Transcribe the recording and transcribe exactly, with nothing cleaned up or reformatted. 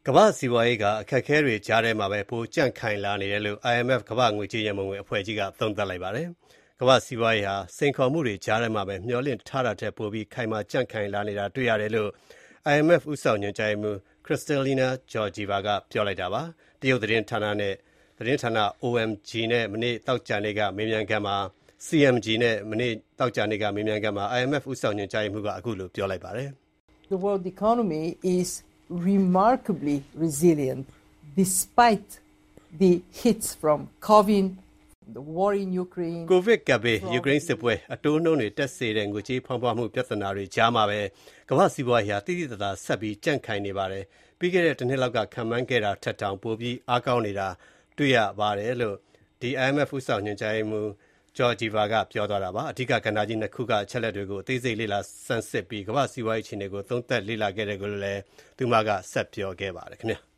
ကမ္ဘာ့စီးပွားရေးကအခက်အခဲတွေကြားထဲမှာပဲပိုကြံ့ခိုင်လာနေတယ်လို့ အိုင် အမ် အက်ဖ် ကမ္ဘာ့ငွေကြေးရန်ပုံငွေအဖွဲ့ကြီးကသုံးသပ်လိုက်ပါတယ်။ကမ္ဘာ့စီးပွားရေးဟာစိန်ခေါ်မှုတွေကြားထဲမှာပဲမျှော်လင့်ထားတာထက်ပိုပြီးခိုင်မာကြံ့ခိုင်လာနေတာတွေ့ရတယ်လို့ အိုင် အမ် အက်ဖ် ဦးဆောင်ညွှန်ကြားရေးမှူး Kristalina Georgieva ကပြောလိုက်တာပါ။တရုတ်သတင်းဌာနနဲ့ သတင်းဌာန အို အမ် ဂျီ နဲ့ မနေ့သောကြာနေ့ကမေးမြန်းခန်းမှာ စီ အမ် ဂျီ နဲ့ မနေ့သောကြာနေ့ကမေးမြန်းခန်းမှာ အိုင် အမ် အက်ဖ် ဦးဆောင်ညွှန်ကြားရေးမှူးကအခုလိုပြောလိုက်ပါတယ်။ The world economy is remarkably resilient despite the hits from COVID, the war in Ukraine. ကိုဗစ်ကပ်ဘေးယူကရိန်းစစ်ပွဲအတိုးနှုန်းတွေတက်စေတဲ့ငွေကြေးဖောင်းပွားမှုပြဿနာတွေကြားမှာပဲကမ္ဘာ့စီးပွားရေးဟာတိတိကျကျဆက်ပြီးကြံ့ခိုင်နေပါတယ်။ပြီးခဲ့တဲ့တစ်နှစ်လောက်ကခံမှန်းခဲ့တာထက်တောင်ပိုပြီးအားကောင်းနေတာတွေ့ရပါတယ်လို့ဒီ အိုင် အမ် အက်ဖ် ဦးဆောင်ညွှန်ကြားရေးမှူးGeorgieva ကပြောသွားတာပါ။အဓိကကဏ္ဍကြီးနှစ်ခုကအချက်လက်တွေကိုအသေးစိတ်လေ့လာဆန်းစစ်ပြီးကမ္ဘာ့စီးပွားရေးအခြေအနေကိုသုံးသပ်လေ့လာခဲ့တယ်လို့လည်းသူမကဆက်ပြောခဲ့ပါတယ်ခင်ဗျာ။